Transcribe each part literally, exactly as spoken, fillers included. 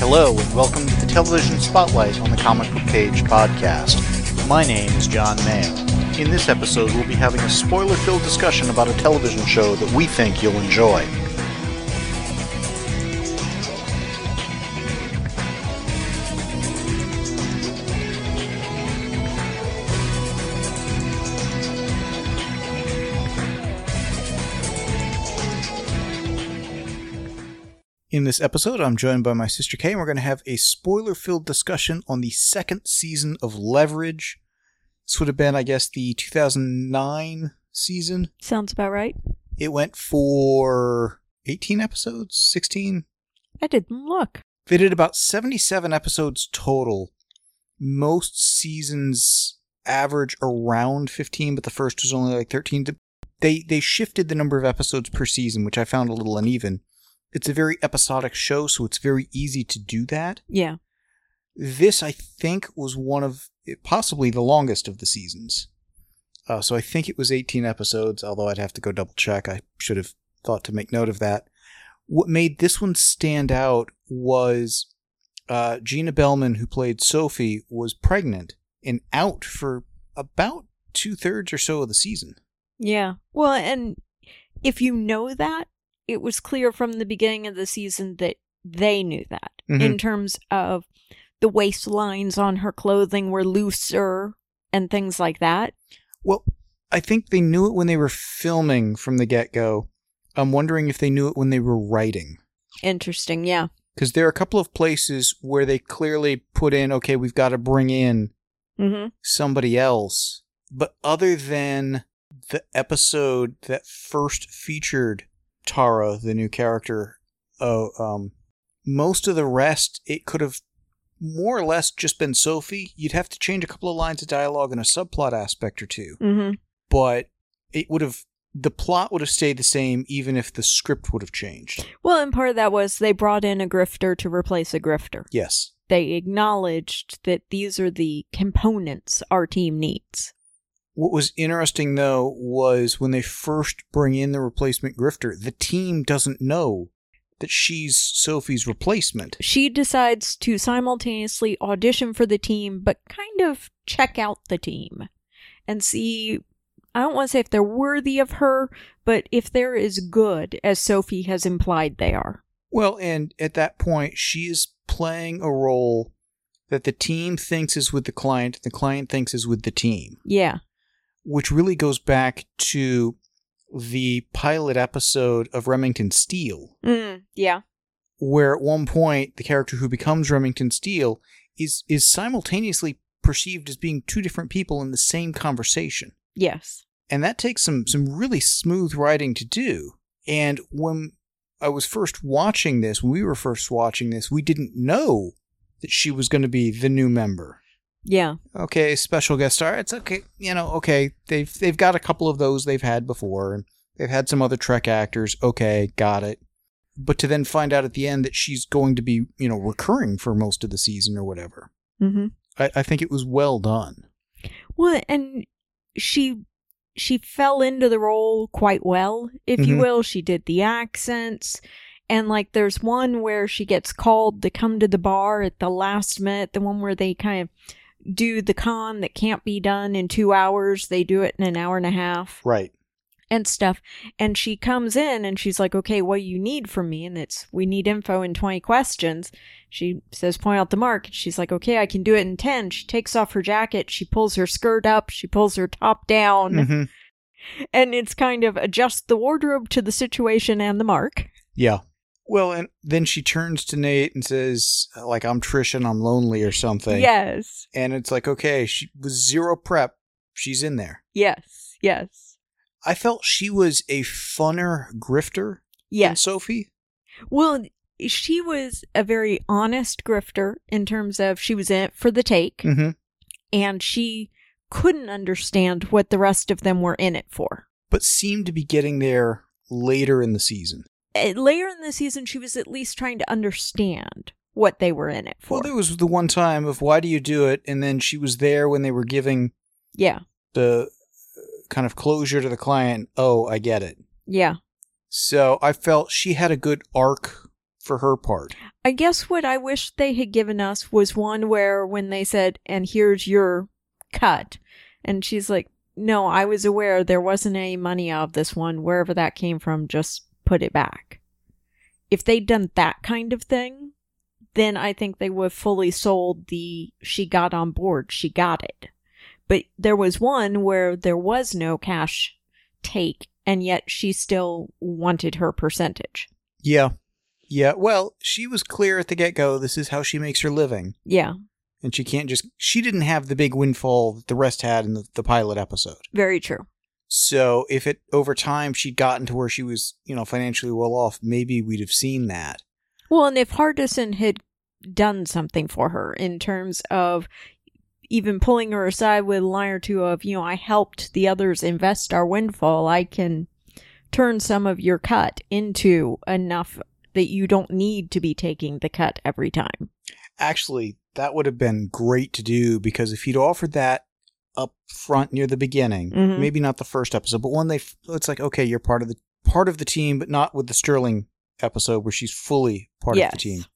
Hello, and welcome to the Television Spotlight on the Comic Book Page podcast. My name is John Mayo. In this episode, we'll be having a spoiler-filled discussion about a television show that we think you'll enjoy. In this episode, I'm joined by my sister Kay, and we're going to have a spoiler-filled discussion on the second season of Leverage. This would have been, I guess, the two thousand nine season. Sounds about right. It went for eighteen episodes? sixteen? I didn't look. They did about seventy-seven episodes total. Most seasons average around fifteen, but the first was only like thirteen. They, they shifted the number of episodes per season, which I found a little uneven. It's a very episodic show, so it's very easy to do that. Yeah. This, I think, was one of, possibly the longest of the seasons. Uh, so I think it was eighteen episodes, although I'd have to go double check. I should have thought to make note of that. What made this one stand out was uh, Gina Bellman, who played Sophie, was pregnant and out for about two-thirds or so of the season. Yeah. Well, and if you know that, it was clear from the beginning of the season that they knew that. Mm-hmm. In terms of the waistlines on her clothing were looser and things like that. Well, I think they knew it when they were filming from the get-go. I'm wondering if they knew it when they were writing. Interesting, yeah. Because there are a couple of places where they clearly put in, okay, we've got to bring in mm-hmm. somebody else. But other than the episode that first featured Tara, the new character, uh, um, most of the rest, it could have more or less just been Sophie. You'd have to change a couple of lines of dialogue and a subplot aspect or two. Mm-hmm. But it would have, the plot would have stayed the same even if the script would have changed. Well, and part of that was they brought in a grifter to replace a grifter. Yes. They acknowledged that these are the components our team needs. What was interesting, though, was when they first bring in the replacement grifter, the team doesn't know that she's Sophie's replacement. She decides to simultaneously audition for the team, but kind of check out the team and see, I don't want to say if they're worthy of her, but if they're as good as Sophie has implied they are. Well, and at that point, she is playing a role that the team thinks is with the client, the client thinks is with the team. Yeah. Which really goes back to the pilot episode of Remington Steele. Mm, yeah. Where at one point, the character who becomes Remington Steele is, is simultaneously perceived as being two different people in the same conversation. Yes. And that takes some, some really smooth writing to do. And when I was first watching this, when we were first watching this, we didn't know that she was going to be the new member. Yeah. Okay, special guest star. It's okay. You know, okay. They've they've got a couple of those they've had before, and they've had some other Trek actors. Okay, got it. But to then find out at the end that she's going to be, you know, recurring for most of the season or whatever. Mm-hmm. I, I think it was well done. Well, and she she fell into the role quite well, if mm-hmm. you will. She did the accents. And, like, there's one where she gets called to come to the bar at the last minute, the one where they kind of do the con that can't be done in two hours. They do it in an hour and a half. Right. And stuff. And she comes in and she's like, okay, what do you need from me? And it's, we need info in twenty questions. She says, point out the mark. And she's like, okay, I can do it in ten. She takes off her jacket. She pulls her skirt up. She pulls her top down. Mm-hmm. And it's kind of adjust the wardrobe to the situation and the mark. Yeah. Well, and then she turns to Nate and says, like, I'm Trish and I'm lonely or something. Yes. And it's like, okay, she was zero prep. She's in there. Yes, yes. I felt she was a funner grifter yes. than Sophie. Well, she was a very honest grifter in terms of she was in it for the take. Mm-hmm. And she couldn't understand what the rest of them were in it for. But seemed to be getting there later in the season. Later in the season, she was at least trying to understand what they were in it for. Well, there was the one time of why do you do it, and then she was there when they were giving yeah. the kind of closure to the client. Oh, I get it. Yeah. So I felt she had a good arc for her part. I guess what I wish they had given us was one where when they said, and here's your cut, and she's like, no, I was aware there wasn't any money out of this one. Wherever that came from, just put it back. If they'd done that kind of thing, then I think they would have fully sold the she got on board, she got it. But there was one where there was no cash take, and yet she still wanted her percentage. Yeah. Yeah. Well, she was clear at the get-go, this is how she makes her living. Yeah. And she can't just... She didn't have the big windfall that the rest had in the, the pilot episode. Very true. So if it over time she'd gotten to where she was, you know, financially well off, maybe we'd have seen that. Well, and if Hardison had done something for her in terms of even pulling her aside with a line or two of, you know, I helped the others invest our windfall, I can turn some of your cut into enough that you don't need to be taking the cut every time. Actually, that would have been great to do, because if he'd offered that up front near the beginning, mm-hmm. maybe not the first episode, but when they, it's like, okay, you're part of the part of the team, but not with the Sterling episode where she's fully part yes. of the team.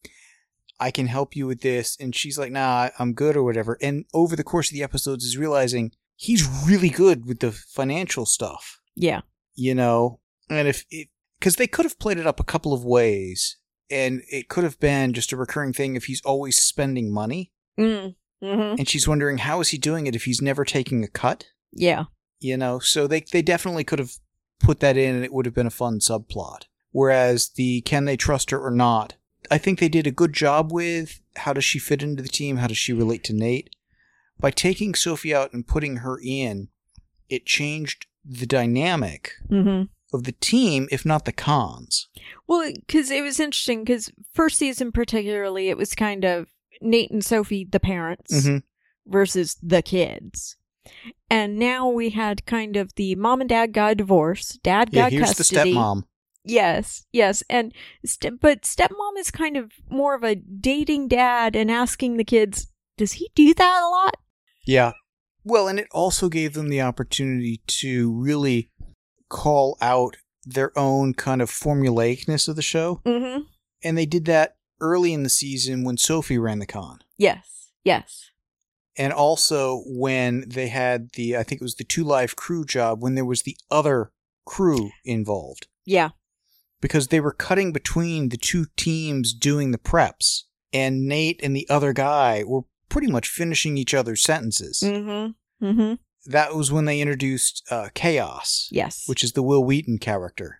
I can help you with this. And she's like, nah, I'm good or whatever. And over the course of the episodes is realizing he's really good with the financial stuff. Yeah. You know, and if it, because they could have played it up a couple of ways, and it could have been just a recurring thing if he's always spending money. Mm. Mm-hmm. And she's wondering, how is he doing it if he's never taking a cut? Yeah. You know, so they, they definitely could have put that in, and it would have been a fun subplot. Whereas the can they trust her or not, I think they did a good job with how does she fit into the team, how does she relate to Nate. By taking Sophie out and putting her in, it changed the dynamic mm-hmm. of the team, if not the cons. Well, because it was interesting, because first season particularly, it was kind of Nate and Sophie, the parents, mm-hmm. versus the kids. And now we had kind of the mom and dad got a divorce, dad yeah, got here's custody. the stepmom. Yes, yes. And st- but stepmom is kind of more of a dating dad and asking the kids, does he do that a lot? Yeah. Well, and it also gave them the opportunity to really call out their own kind of formulaicness of the show. Mm-hmm. And they did that early in the season when Sophie ran the con. Yes, yes. And also when they had the, I think it was the Two Live Crew job, when there was the other crew involved. Yeah. Because they were cutting between the two teams doing the preps, and Nate and the other guy were pretty much finishing each other's sentences. Mm-hmm. Mm-hmm. That was when they introduced uh, Chaos. Yes. Which is the Will Wheaton character.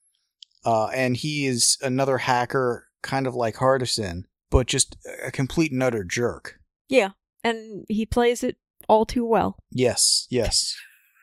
Uh, and he is another hacker, kind of like Hardison, but just a complete and utter jerk. Yeah. And he plays it all too well. Yes, yes.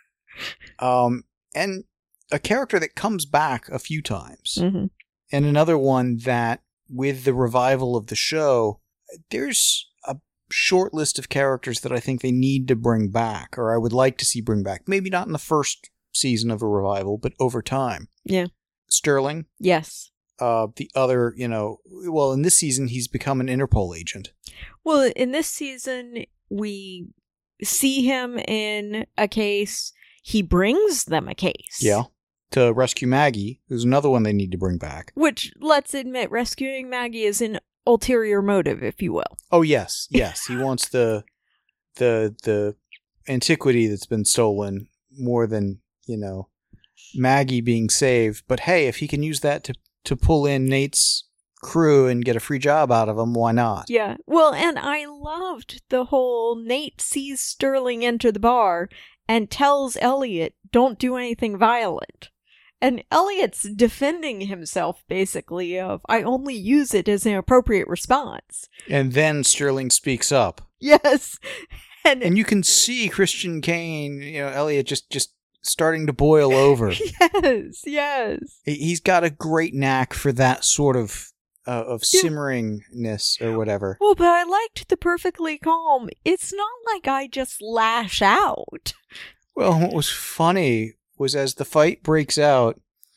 um, and a character that comes back a few times. Mm-hmm. And another one that, with the revival of the show, there's a short list of characters that I think they need to bring back, or I would like to see bring back. Maybe not in the first season of a revival, but over time. Yeah. Sterling. Yes. Uh, the other, you know, well, in this season, he's become an Interpol agent. Well, in this season, we see him in a case. He brings them a case. Yeah. To rescue Maggie, who's another one they need to bring back. Which, let's admit, rescuing Maggie is an ulterior motive, if you will. Oh, yes. Yes. He wants the the the antiquity that's been stolen more than, you know, Maggie being saved. But hey, if he can use that to, to pull in Nate's crew and get a free job out of him, why not? Yeah. Well, and I loved the whole Nate sees Sterling enter the bar and tells Elliot, don't do anything violent. And Elliot's defending himself, basically, of, I only use it as an appropriate response. And then Sterling speaks up. Yes. And, and you can see Christian Kane, you know, Elliot just, just starting to boil over. Yes, yes. He's got a great knack for that sort of uh, of simmeringness or whatever. Well, but I liked the perfectly calm. It's not like I just lash out. Well, what was funny was as the fight breaks out,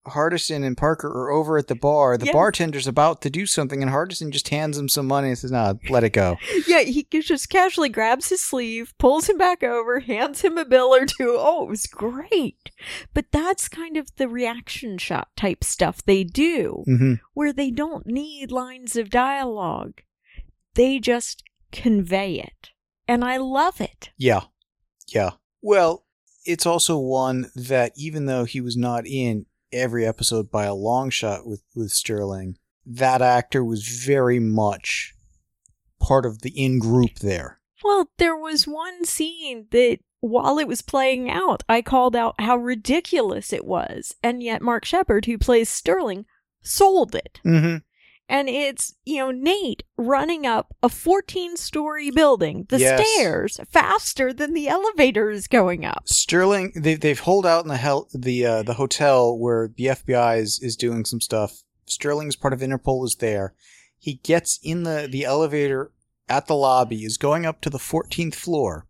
Hardison and Parker are over at the bar. The yes. bartender's about to do something, and Hardison just hands him some money and says, "Nah, let it go." Yeah, he just casually grabs his sleeve, pulls him back over, hands him a bill or two. Oh, it was great. But that's kind of the reaction shot type stuff they do, mm-hmm. where they don't need lines of dialogue. They just convey it. And I love it. Yeah. Yeah. Well, it's also one that even though he was not in every episode by a long shot with, with Sterling, that actor was very much part of the in-group there. Well, there was one scene that, while it was playing out, I called out how ridiculous it was, and yet Mark Sheppard, who plays Sterling, sold it. Mm-hmm. And it's, you know, Nate running up a fourteen-story building, the yes. stairs, faster than the elevator is going up. Sterling, they, they've holed out in the hel- the uh, the hotel where the F B I is, is doing some stuff. Sterling's part of Interpol is there. He gets in the, the elevator at the lobby, is going up to the fourteenth floor,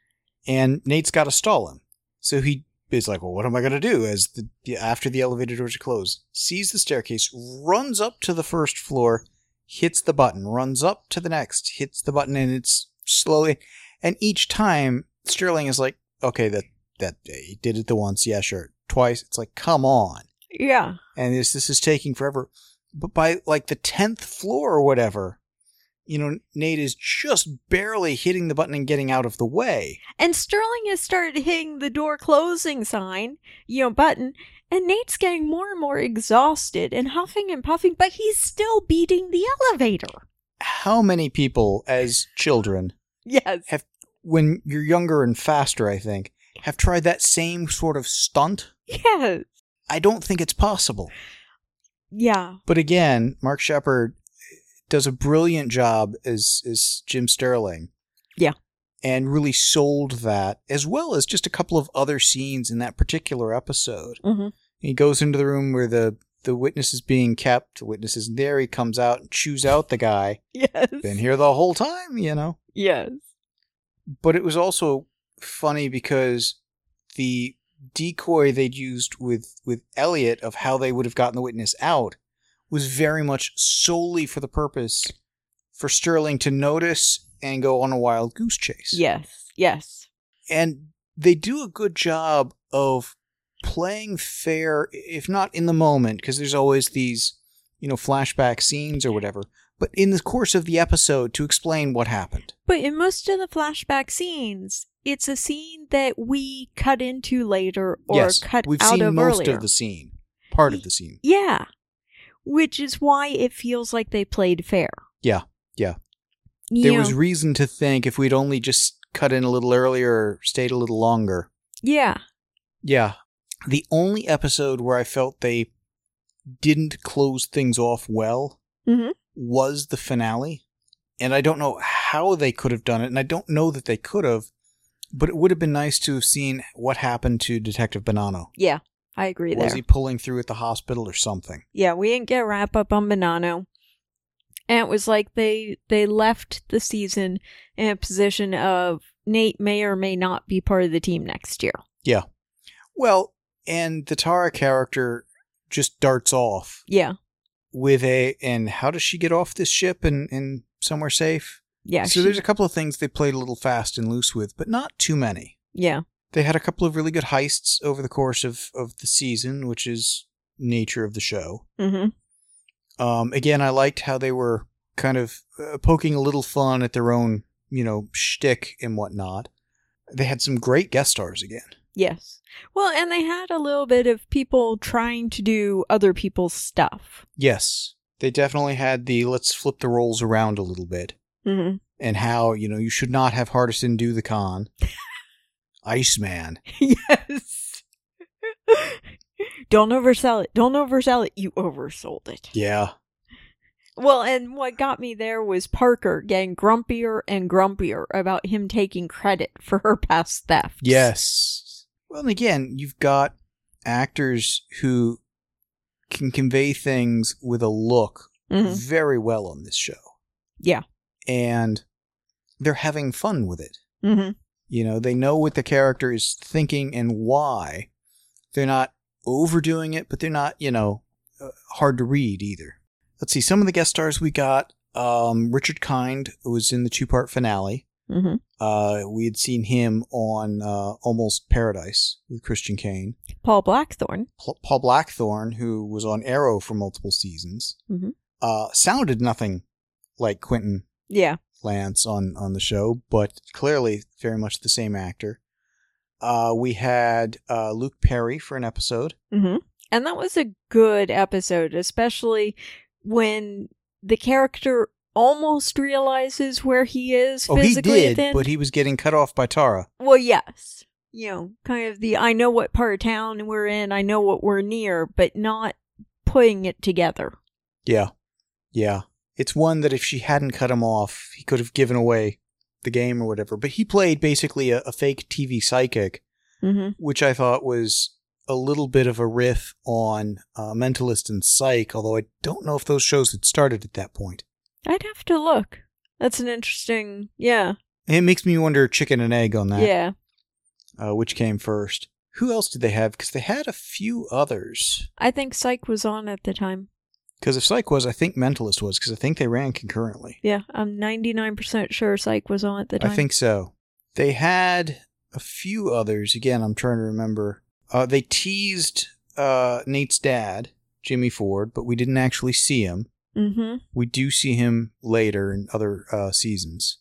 and Nate's got to stall him. So he is like, well, what am I going to do? As the, the after the elevator doors are closed, sees the staircase, runs up to the first floor, hits the button, runs up to the next, hits the button, and it's slowly. And each time, Sterling is like, okay, that that he did it the once, yeah, sure. Twice, it's like, come on. Yeah. And this this is taking forever. But by like the tenth floor or whatever, you know, Nate is just barely hitting the button and getting out of the way. And Sterling has started hitting the door closing sign, you know, button, and Nate's getting more and more exhausted and huffing and puffing, but he's still beating the elevator. How many people as children yes. have, when you're younger and faster, I think, have tried that same sort of stunt? Yes. I don't think it's possible. Yeah. But again, Mark Sheppard does a brilliant job as as Jim Sterling. Yeah. And really sold that, as well as just a couple of other scenes in that particular episode. Mm-hmm. He goes into the room where the, the witness is being kept. The witness isn't there. He comes out and chews out the guy. Yes. Been here the whole time, you know? Yes. But it was also funny because the decoy they'd used with, with Elliot of how they would have gotten the witness out was very much solely for the purpose for Sterling to notice and go on a wild goose chase. Yes, yes. And they do a good job of playing fair, if not in the moment, because there's always these, you know, flashback scenes or whatever, but in the course of the episode to explain what happened. But in most of the flashback scenes, it's a scene that we cut into later or yes, cut we've out seen of most earlier. of the scene. Part of the scene. Yeah. Which is why it feels like they played fair. Yeah, yeah. You there know, was reason to think if we'd only just cut in a little earlier or stayed a little longer. Yeah. Yeah. The only episode where I felt they didn't close things off well mm-hmm. was the finale. And I don't know how they could have done it, and I don't know that they could have, but it would have been nice to have seen what happened to Detective Bonanno. Yeah. I agree there. Was he pulling through at the hospital or something? Yeah, we didn't get a wrap up on Bonanno. And it was like they they left the season in a position of Nate may or may not be part of the team next year. Yeah. Well, and the Tara character just darts off. Yeah. With a, and how does she get off this ship and, and somewhere safe? Yeah. So she, there's a couple of things they played a little fast and loose with, but not too many. Yeah. They had a couple of really good heists over the course of, of the season, which is nature of the show. Mm-hmm. Um, again, I liked how they were kind of uh, poking a little fun at their own, you know, shtick and whatnot. They had some great guest stars again. Yes. Well, and they had a little bit of people trying to do other people's stuff. Yes. They definitely had the let's flip the roles around a little bit. Mm-hmm. And how, you know, you should not have Hardison do the con. Iceman. Yes. Don't oversell it. Don't oversell it. You oversold it. Yeah. Well, and what got me there was Parker getting grumpier and grumpier about him taking credit for her past thefts. Yes. Well, and again, you've got actors who can convey things with a look mm-hmm. very well on this show. Yeah. And they're having fun with it. Mm-hmm. You know, they know what the character is thinking and why. They're not overdoing it, but they're not, you know, uh, hard to read either. Let's see, some of the guest stars we got. Um, Richard Kind was in the two-part finale. Mm-hmm. Uh, we had seen him on uh, Almost Paradise with Christian Kane. Paul Blackthorne. P- Paul Blackthorne, who was on Arrow for multiple seasons, mm-hmm. uh, sounded nothing like Quentin yeah. Lance on, on the show, but clearly very much the same actor. Uh, we had uh, Luke Perry for an episode. Mm-hmm. And that was a good episode, especially when the character almost realizes where he is physically. Oh, he did, then. But he was getting cut off by Tara. Well, yes. You know, kind of the, I know what part of town we're in, I know what we're near, but not putting it together. Yeah. Yeah. It's one that if she hadn't cut him off, he could have given away the game or whatever. But he played basically a, a fake T V psychic, mm-hmm. which I thought was a little bit of a riff on uh, Mentalist and Psych, although I don't know if those shows had started at that point. I'd have to look. That's an interesting, yeah. It makes me wonder chicken and egg on that. Yeah. Uh, which came first? Who else did they have? Because they had a few others. I think Psych was on at the time. Because if Psych was, I think Mentalist was, because I think they ran concurrently. Yeah, I'm ninety-nine percent sure Psych was on at the time. I think so. They had a few others. Again, I'm trying to remember. Uh, they teased uh, Nate's dad, Jimmy Ford, but we didn't actually see him. Mm-hmm. We do see him later in other uh, seasons.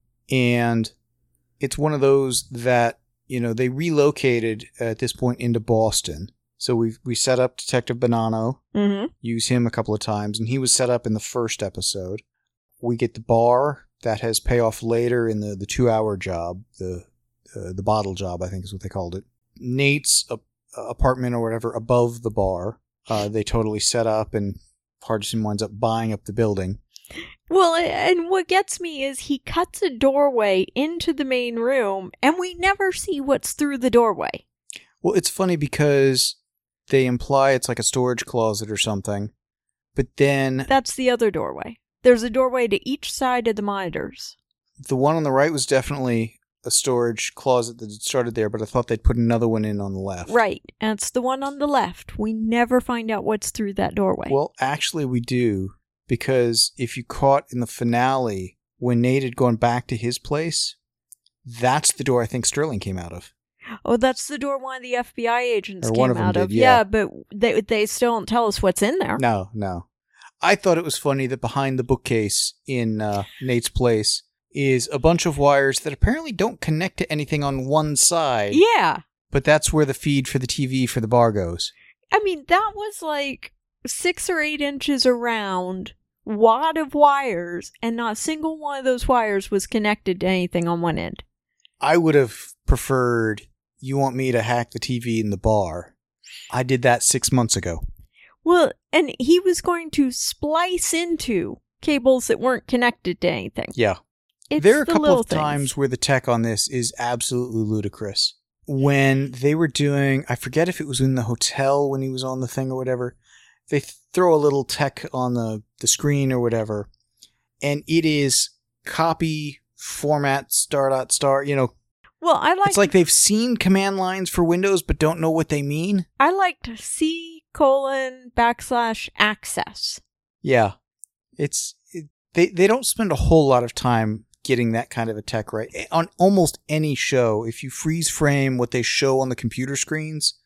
And it's one of those that, you know, they relocated at this point into Boston. So we we set up Detective Bonanno, mm-hmm. use him a couple of times, and he was set up in the first episode. We get the bar that has payoff later in the, the two-hour job, the uh, the bottle job, I think is what they called it. Nate's uh, apartment or whatever above the bar, uh, they totally set up, and Hardison winds up buying up the building. Well, and what gets me is he cuts a doorway into the main room, and we never see what's through the doorway. Well, it's funny because they imply it's like a storage closet or something, but then... That's the other doorway. There's a doorway to each side of the monitors. The one on the right was definitely a storage closet that had started there, but I thought they'd put another one in on the left. Right, and it's the one on the left. We never find out what's through that doorway. Well, actually we do, because if you caught in the finale, when Nate had gone back to his place, that's the door I think Sterling came out of. Oh, that's the door one of the F B I agents or came one of them out did, of. Yeah. yeah, but they they still don't tell us what's in there. No, no. I thought it was funny that behind the bookcase in uh, Nate's place is a bunch of wires that apparently don't connect to anything on one side. Yeah. But that's where the feed for the T V for the bar goes. I mean, that was like six or eight inches around, wad of wires, and not a single one of those wires was connected to anything on one end. I would have preferred, you want me to hack the T V in the bar. I did that six months ago. Well, and he was going to splice into cables that weren't connected to anything. Yeah. It's there are a the couple of things. times where the tech on this is absolutely ludicrous. When they were doing, I forget if it was in the hotel when he was on the thing or whatever, they th- throw a little tech on the, the screen or whatever, and it is copy, format, star dot star, you know. Well, I like... It's like they've seen command lines for Windows but don't know what they mean. I liked C colon backslash access. Yeah. It's it, they, they don't spend a whole lot of time getting that kind of a tech right. On almost any show, if you freeze frame what they show on the computer screens,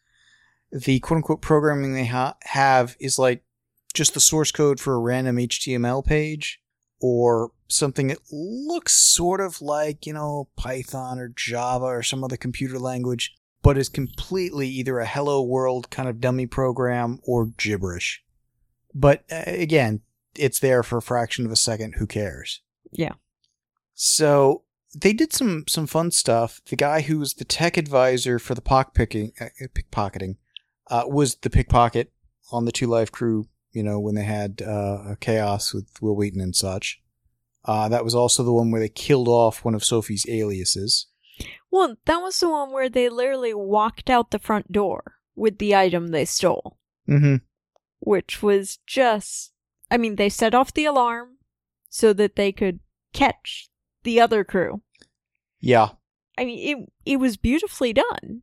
the quote-unquote programming they ha- have is like just the source code for a random H T M L page or something that looks sort of like, you know, Python or Java or some other computer language, but is completely either a hello world kind of dummy program or gibberish. But uh, again, it's there for a fraction of a second. Who cares? Yeah. So they did some, some fun stuff. The guy who was the tech advisor for the pockpicking, uh, pickpocketing uh, was the pickpocket on the Two Live Crew, you know, when they had uh, Chaos with Will Wheaton and such. Uh, that was also the one where they killed off one of Sophie's aliases. Well, that was the one where they literally walked out the front door with the item they stole. Mm-hmm. Which was just... I mean, they set off the alarm so that they could catch the other crew. Yeah. I mean, it it was beautifully done.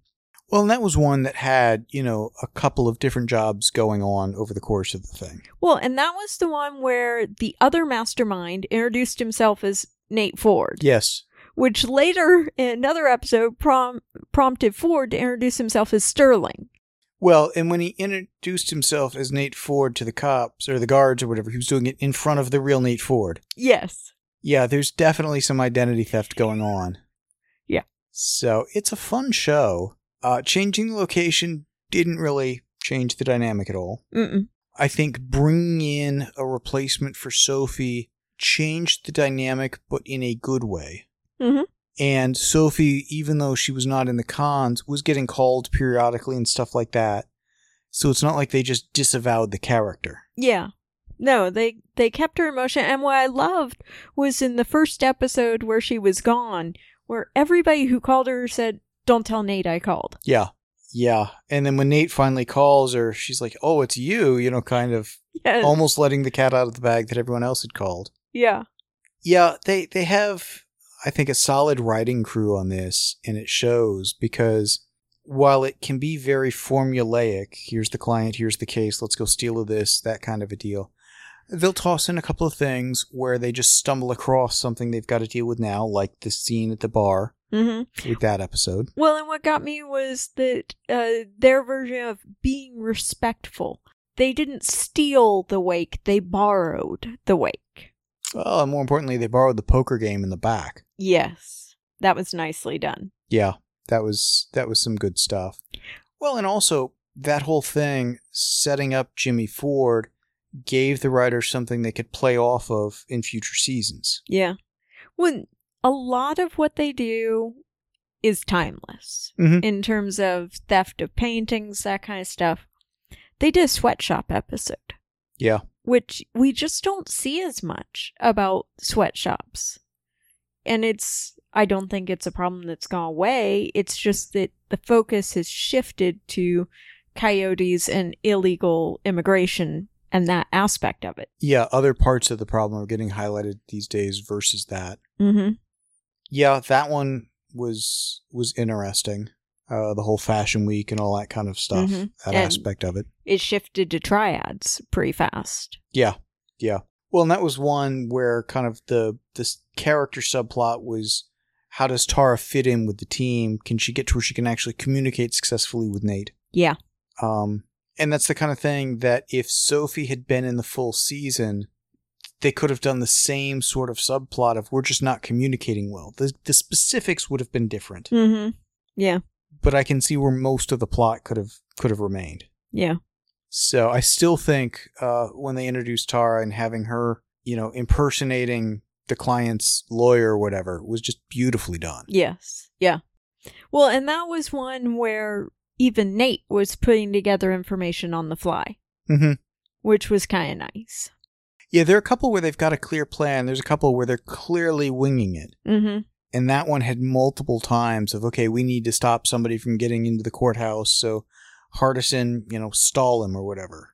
Well, and that was one that had, you know, a couple of different jobs going on over the course of the thing. Well, and that was the one where the other mastermind introduced himself as Nate Ford. Yes. Which later, in another episode, prom- prompted Ford to introduce himself as Sterling. Well, and when he introduced himself as Nate Ford to the cops, or the guards or whatever, he was doing it in front of the real Nate Ford. Yes. Yeah, there's definitely some identity theft going on. Yeah. So, it's a fun show. Uh, changing the location didn't really change the dynamic at all. Mm-mm. I think bringing in a replacement for Sophie changed the dynamic, but in a good way. Mm-hmm. And Sophie, even though she was not in the cons, was getting called periodically and stuff like that. So it's not like they just disavowed the character. Yeah. No, they, they kept her in motion. And what I loved was in the first episode where she was gone, where everybody who called her said, "Don't tell Nate I called." Yeah. Yeah. And then when Nate finally calls her, she's like, "Oh, it's you," you know, kind of yes. almost letting the cat out of the bag that everyone else had called. Yeah. Yeah, they, they have, I think, a solid writing crew on this, and it shows because while it can be very formulaic, here's the client, here's the case, let's go steal this, that kind of a deal, they'll toss in a couple of things where they just stumble across something they've got to deal with now, like the scene at the bar mm-hmm. with that episode. Well, and what got me was that uh, their version of being respectful. They didn't steal the wake, they borrowed the wake. Well, and more importantly, they borrowed the poker game in the back. Yes, that was nicely done. Yeah, that was that was some good stuff. Well, and also, that whole thing, setting up Jimmy Ford, gave the writers something they could play off of in future seasons. Yeah. Well, a lot of what they do is timeless mm-hmm. in terms of theft of paintings, that kind of stuff. They did a sweatshop episode. Yeah. Which we just don't see as much about sweatshops. And it's, I don't think it's a problem that's gone away. It's just that the focus has shifted to coyotes and illegal immigration and that aspect of it. Yeah, other parts of the problem are getting highlighted these days versus that. Mm-hmm. Yeah, that one was was interesting. Uh, the whole fashion week and all that kind of stuff, mm-hmm. that and aspect of it. It shifted to triads pretty fast. Yeah, yeah. Well, and that was one where kind of the this character subplot was, how does Tara fit in with the team? Can she get to where she can actually communicate successfully with Nate? Yeah. Um, and that's the kind of thing that if Sophie had been in the full season, they could have done the same sort of subplot of we're just not communicating well. The, the specifics would have been different. Mm-hmm. Yeah. But I can see where most of the plot could have could have remained. Yeah. So I still think uh, when they introduced Tara and having her, you know, impersonating the client's lawyer or whatever was just beautifully done. Yes. Yeah. Well, and that was one where even Nate was putting together information on the fly, mm-hmm. which was kind of nice. Yeah, there are a couple where they've got a clear plan. There's a couple where they're clearly winging it. Mm-hmm. And that one had multiple times of, okay, we need to stop somebody from getting into the courthouse. So Hardison, you know, stall him or whatever.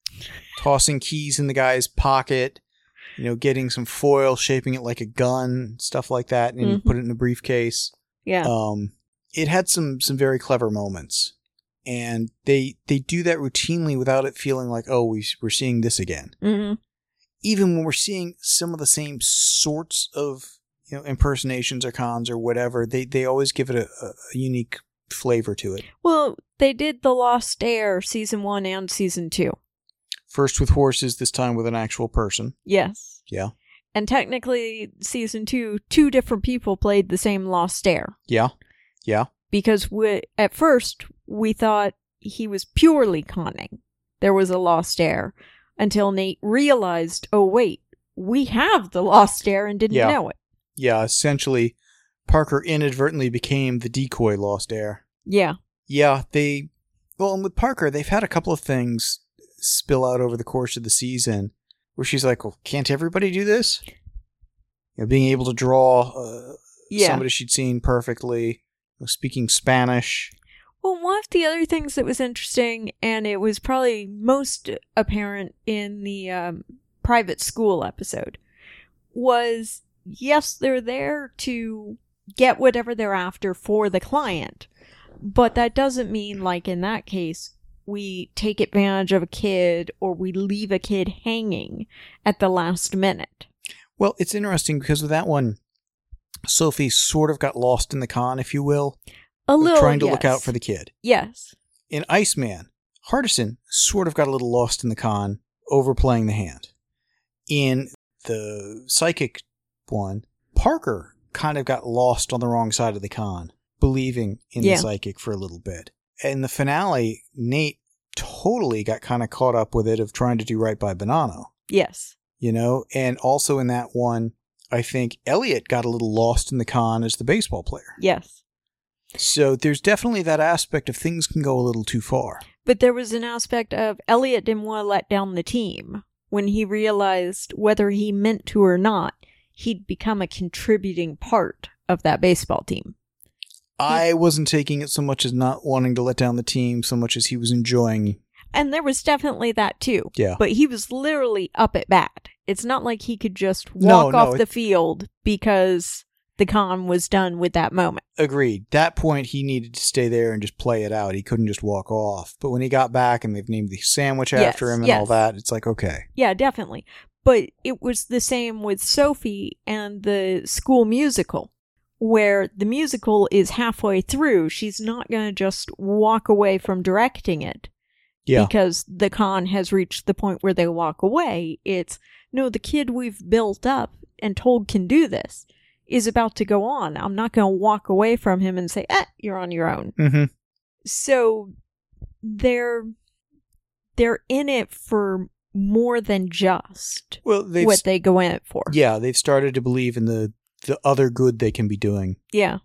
Tossing keys in the guy's pocket, you know, getting some foil, shaping it like a gun, stuff like that, and mm-hmm. put it in a briefcase. Yeah. Um, it had some, some very clever moments. And they they do that routinely without it feeling like, oh, we, we're seeing this again. Mm-hmm. Even when we're seeing some of the same sorts of, you know, impersonations or cons or whatever, they, they always give it a, a unique flavor to it. Well, they did The Lost Heir season one and season two. First with horses, this time with an actual person. Yes. Yeah. And technically, season two, two different people played the same Lost Heir. Yeah. Yeah. Because we, at first, we thought he was purely conning. There was a Lost Heir. Until Nate realized, oh wait, we have the Lost Heir and didn't yeah. know it. Yeah, essentially, Parker inadvertently became the decoy Lost Heir. Yeah. Yeah, they... Well, and with Parker, they've had a couple of things spill out over the course of the season where she's like, well, can't everybody do this? You know, being able to draw uh, yeah. somebody she'd seen perfectly, you know, speaking Spanish... Well, one of the other things that was interesting, and it was probably most apparent in the um, private school episode, was, yes, they're there to get whatever they're after for the client, But that doesn't mean, like in that case, we take advantage of a kid or we leave a kid hanging at the last minute. Well, it's interesting because with that one, Sophie sort of got lost in the con, if you will. A little, trying to yes. look out for the kid. Yes. In Iceman, Hardison sort of got a little lost in the con, overplaying the hand. In the psychic one, Parker kind of got lost on the wrong side of the con, believing in yeah. the psychic for a little bit. In the finale, Nate totally got kind of caught up with it of trying to do right by Bonanno. Yes. You know, and also in that one, I think Elliot got a little lost in the con as the baseball player. Yes. So there's definitely that aspect of things can go a little too far. But there was an aspect of Elliot didn't want to let down the team. When he realized whether he meant to or not, he'd become a contributing part of that baseball team. I wasn't taking it so much as not wanting to let down the team so much as he was enjoying. And there was definitely that too. Yeah. But he was literally up at bat. It's not like he could just walk no, off no, the it... field because the con was done with that moment. Agreed. That point, he needed to stay there and just play it out. He couldn't just walk off. But when he got back and they've named the sandwich yes, after him and yes. all that, it's like, okay. Yeah, definitely. But it was the same with Sophie and the school musical, where the musical is halfway through. She's not going to just walk away from directing it. Yeah. Because the con has reached the point where they walk away. It's, no, the kid we've built up and told can do this is about to go on. I'm not going to walk away from him and say, eh, you're on your own. Mm-hmm. So they're they're in it for more than just well, what they go in it for. Yeah, they've started to believe in the, the other good they can be doing. Yeah.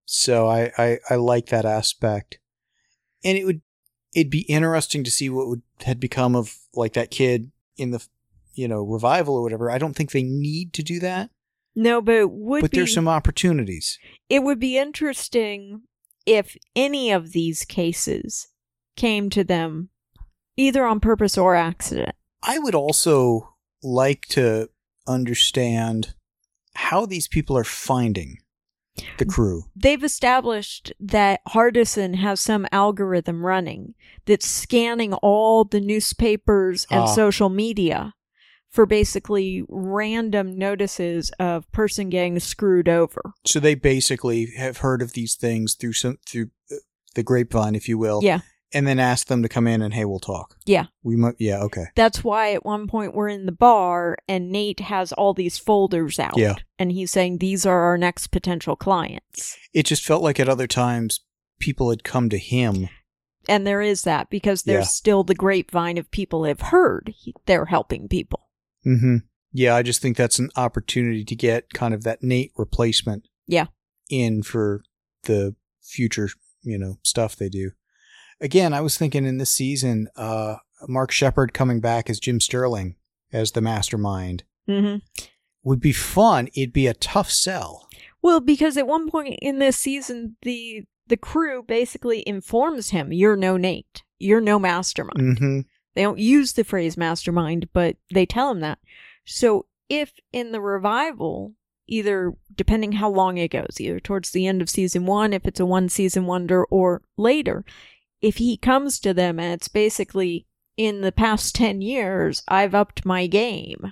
So I, I, I like that aspect. And it would it'd be interesting to see what would had become of like that kid in the, you know, revival or whatever. I don't think they need to do that. No, but it would But be, there's some opportunities. It would be interesting if any of these cases came to them either on purpose or accident. I would also like to understand how these people are finding the crew. They've established that Hardison has some algorithm running that's scanning all the newspapers and ah. social media for basically random notices of person getting screwed over. So they basically have heard of these things through some through the grapevine, if you will. Yeah. And then ask them to come in and, hey, we'll talk. Yeah. We might. Yeah, okay. That's why at one point we're in the bar and Nate has all these folders out. Yeah. And he's saying these are our next potential clients. It just felt like at other times people had come to him. And there is that because there's yeah. still the grapevine of people have heard he, they're helping people. Mm-hmm. Yeah, I just think that's an opportunity to get kind of that Nate replacement. Yeah. In for the future, you know, stuff they do. Again, I was thinking in this season, uh, Mark Sheppard coming back as Jim Sterling as the mastermind mm-hmm. would be fun. It'd be a tough sell. Well, because at one point in this season, the the crew basically informs him, "You're no Nate. You're no mastermind." Mm-hmm. They don't use the phrase mastermind, but they tell him that. So if in the revival, either depending how long it goes, either towards the end of season one, if it's a one season wonder, or later, if he comes to them and it's basically, in the past ten years, I've upped my game.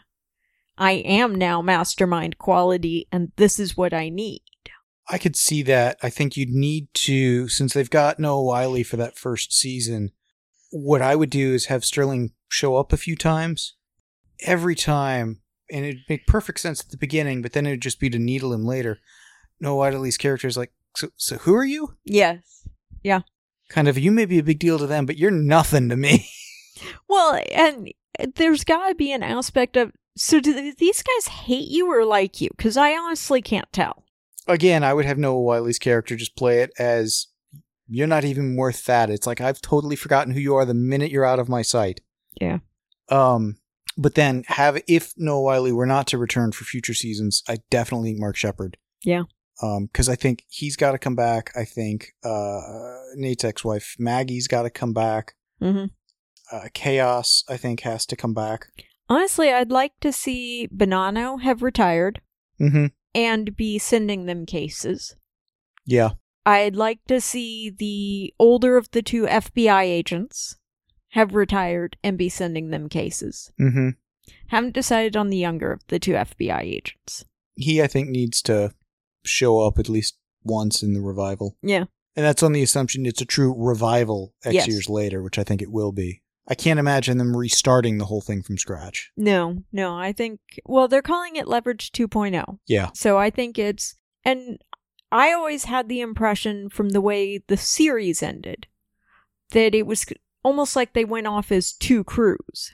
I am now mastermind quality, and this is what I need. I could see that. I think you'd need to, since they've got Noah Wyle for that first season, what I would do is have Sterling show up a few times. Every time, and it'd make perfect sense at the beginning, but then it'd just be to needle him later. Noah Wile's character is like, so, so who are you? Yes. Yeah. Kind of, you may be a big deal to them, but you're nothing to me. Well, and there's got to be an aspect of, so do these guys hate you or like you? Because I honestly can't tell. Again, I would have Noah Wile's character just play it as, you're not even worth that. It's like, I've totally forgotten who you are the minute you're out of my sight. Yeah. Um, but then have, if Noah Wyle were not to return for future seasons, I definitely think Mark Sheppard. Yeah. Um, cause I think he's got to come back. I think, uh, Nate's ex-wife, Maggie's got to come back. Mm-hmm. Uh, Chaos, I think, has to come back. Honestly, I'd like to see Bonanno have retired mm-hmm. and be sending them cases. Yeah. I'd like to see the older of the two F B I agents have retired and be sending them cases. Mm-hmm. Haven't decided on the younger of the two F B I agents. He, I think, needs to show up at least once in the revival. Yeah. And that's on the assumption it's a true revival X Yes. years later, which I think it will be. I can't imagine them restarting the whole thing from scratch. No, no, I think, well, they're calling it Leverage two point oh. Yeah. So I think it's, and I always had the impression from the way the series ended that it was almost like they went off as two crews.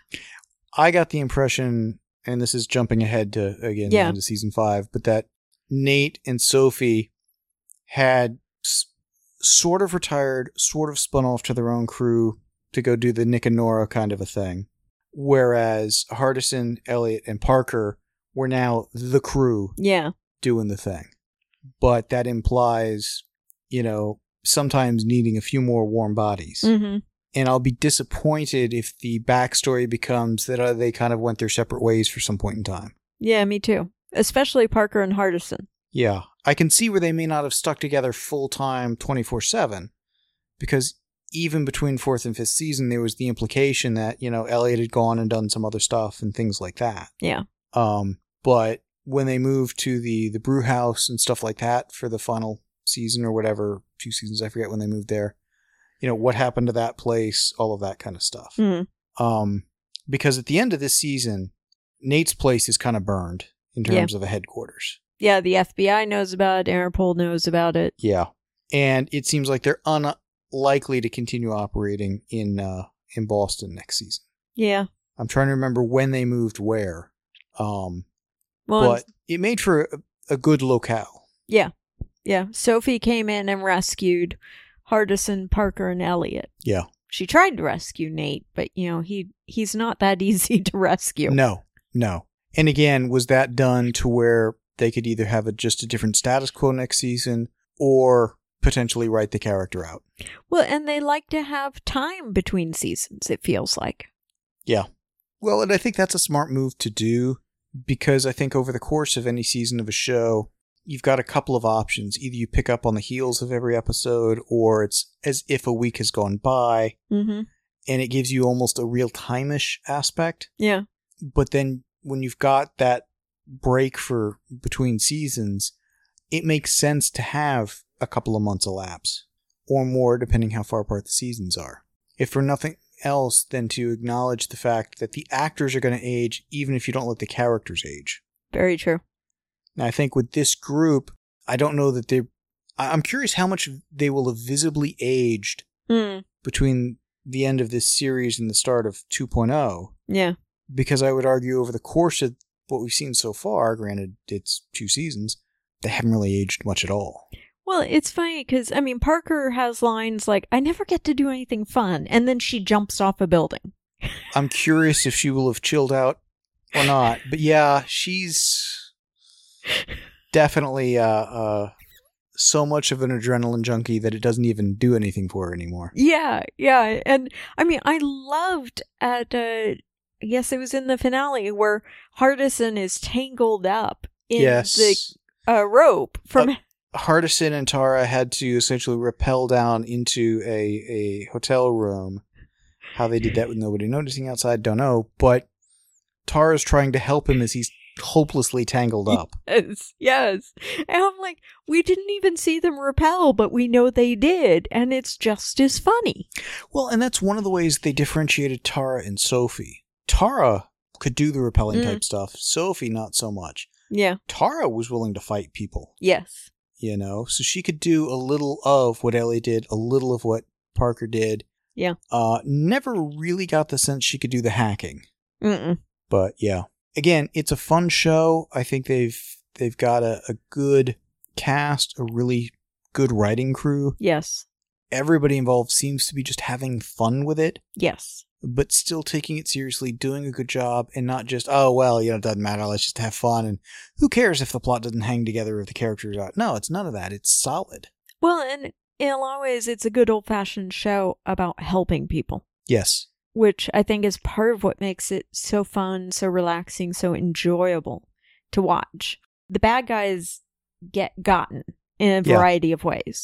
I got the impression, and this is jumping ahead to, again, Yeah. into season five, but that Nate and Sophie had s- sort of retired, sort of spun off to their own crew to go do the Nick and Nora kind of a thing. Whereas Hardison, Elliot, and Parker were now the crew Yeah. doing the thing. But that implies, you know, sometimes needing a few more warm bodies. Mm-hmm. And I'll be disappointed if the backstory becomes that uh, they kind of went their separate ways for some point in time. Yeah, me too. Especially Parker and Hardison. Yeah. I can see where they may not have stuck together full-time twenty-four seven, because even between fourth and fifth season, there was the implication that, you know, Elliot had gone and done some other stuff and things like that. Yeah. Um, but when they moved to the, the brew house and stuff like that for the final season or whatever, two seasons, I forget when they moved there, you know, what happened to that place, all of that kind of stuff. Mm-hmm. Um, because at the end of this season, Nate's place is kind of burned in terms Yeah. of a headquarters. Yeah, the F B I knows about it. Interpol knows about it. Yeah. And it seems like they're unlikely to continue operating in uh, in Boston next season. Yeah. I'm trying to remember when they moved where. Um, Well, but it made for a, a good locale. yeah. Yeah. Sophie came in and rescued Hardison, Parker, and Elliot. Yeah. She tried to rescue Nate, but, you know, he he's not that easy to rescue. No, no. And again, was that done to where they could either have a, just a different status quo next season or potentially write the character out? Well, and they like to have time between seasons, it feels like. Yeah. Well, and I think that's a smart move to do, because I think over the course of any season of a show, you've got a couple of options. Either you pick up on the heels of every episode, or it's as if a week has gone by, Mm-hmm. and it gives you almost a real-time-ish aspect. Yeah. But then when you've got that break for between seasons, it makes sense to have a couple of months elapse, or more, depending how far apart the seasons are. If for nothing else than to acknowledge the fact that the actors are going to age even if you don't let the characters age. Very true. Now, I think with this group, I don't know that they... I'm curious how much they will have visibly aged Mm. between the end of this series and the start of two point oh, Yeah. because I would argue over the course of what we've seen so far, granted it's two seasons, they haven't really aged much at all. Well, it's funny because, I mean, Parker has lines like, I never get to do anything fun, and then she jumps off a building. I'm curious if she will have chilled out or not. But yeah, she's definitely uh, uh, so much of an adrenaline junkie that it doesn't even do anything for her anymore. Yeah, yeah. And, I mean, I loved at, uh, I guess it was in the finale, where Hardison is tangled up in Yes. the uh, rope from... Uh, Hardison and Tara had to essentially rappel down into a, a hotel room. How they did that with nobody noticing outside, don't know. But Tara's trying to help him as he's hopelessly tangled up. Yes, yes. And I'm like, we didn't even see them repel, but we know they did, and it's just as funny. Well, and that's one of the ways they differentiated Tara and Sophie. Tara could do the repelling Mm. type stuff. Sophie, not so much. Yeah. Tara was willing to fight people, Yes. you know? So she could do a little of what Ellie did, a little of what Parker did. Yeah. Uh, never really got the sense she could do the hacking. Mm-mm. But yeah. Again, it's a fun show. I think they've they've got a, a good cast, a really good writing crew. Yes. Everybody involved seems to be just having fun with it, Yes. but still taking it seriously, doing a good job, and not just, oh, well, you know, it doesn't matter, let's just have fun, and who cares if the plot doesn't hang together or if the characters are... No, it's none of that. It's solid. Well, and in a lot of ways, it's a good old-fashioned show about helping people, Yes. which I think is part of what makes it so fun, so relaxing, so enjoyable to watch. The bad guys get gotten in a Yeah. variety of ways.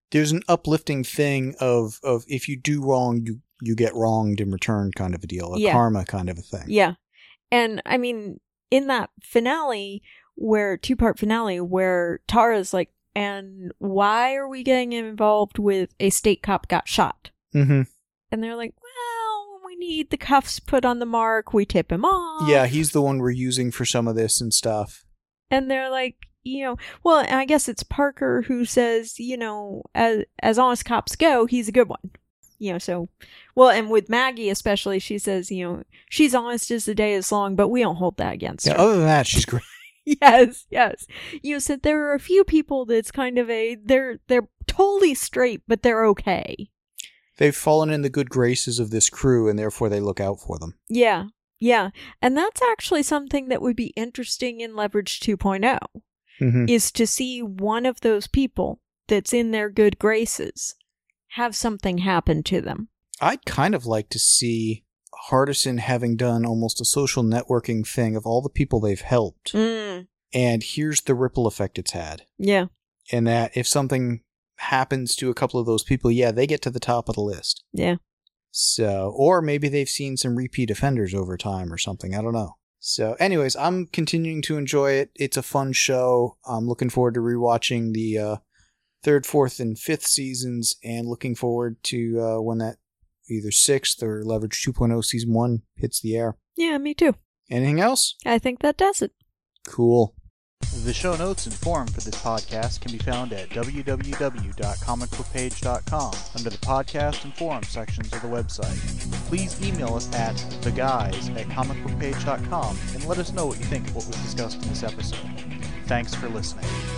there's an uplifting thing of, of if you do wrong, you, you get wronged in return kind of a deal, a yeah. karma kind of a thing. Yeah. And I mean, in that finale, where two-part finale, where Tara's like, and why are we getting involved with a state cop got shot? Mm-hmm. And they're like, well, when we need the cuffs put on the mark, we tip him off. Yeah, he's the one we're using for some of this and stuff. And they're like, you know, well, I guess it's Parker who says, you know, as, as honest cops go, he's a good one. You know, so, well, and with Maggie especially, she says, you know, she's honest as the day is long, but we don't hold that against yeah, her. Other than that, she's great. Yes, yes. You said there are a few people that's kind of a, they're, they're totally straight, but they're okay. They've fallen in the good graces of this crew, and therefore they look out for them. Yeah, yeah. And that's actually something that would be interesting in Leverage two point oh, mm-hmm. is to see one of those people that's in their good graces have something happen to them. I'd kind of like to see Hardison having done almost a social networking thing of all the people they've helped. Mm. And here's the ripple effect it's had. Yeah. And that if something happens to a couple of those people, yeah, they get to the top of the list. Yeah. So, or maybe they've seen some repeat offenders over time or something. I don't know. So anyways, I'm continuing to enjoy it. It's a fun show. I'm looking forward to rewatching the uh, third, fourth, and fifth seasons, and looking forward to uh, when that either sixth or Leverage two point oh season one hits the air. Yeah, me too. Anything else? I think that does it. Cool. The show notes and forum for this podcast can be found at w w w dot comic book page dot com under the podcast and forum sections of the website. Please email us at theguys at comic book page dot com and let us know what you think of what was discussed in this episode. Thanks for listening.